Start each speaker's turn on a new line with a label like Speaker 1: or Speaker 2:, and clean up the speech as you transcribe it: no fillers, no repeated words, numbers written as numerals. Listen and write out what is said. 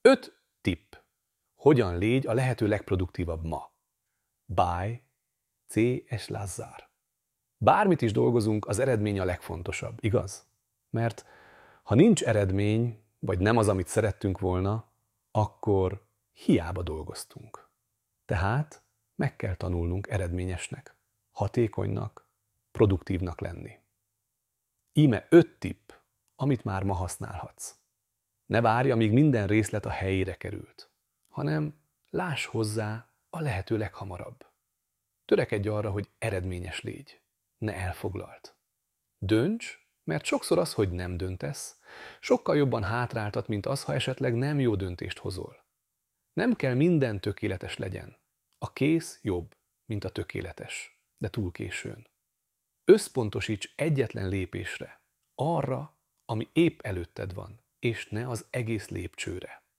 Speaker 1: 5 tipp. Hogyan légy a lehető legproduktívabb ma. By C. S. Lazzár. Bármit is dolgozunk, az eredmény a legfontosabb, igaz? Mert ha nincs eredmény, vagy nem az, amit szerettünk volna, akkor hiába dolgoztunk. Tehát meg kell tanulnunk eredményesnek, hatékonynak, produktívnak lenni. Íme 5 tipp, amit már ma használhatsz. Ne várj, amíg minden részlet a helyére került, hanem láss hozzá a lehető leghamarabb. Törekedj arra, hogy eredményes légy, ne elfoglalt. Dönts, mert sokszor az, hogy nem döntesz, sokkal jobban hátráltat, mint az, ha esetleg nem jó döntést hozol. Nem kell minden tökéletes legyen. A kész jobb, mint a tökéletes, de túl későn. Összpontosíts egyetlen lépésre, arra, ami épp előtted van, és ne az egész lépcsőre.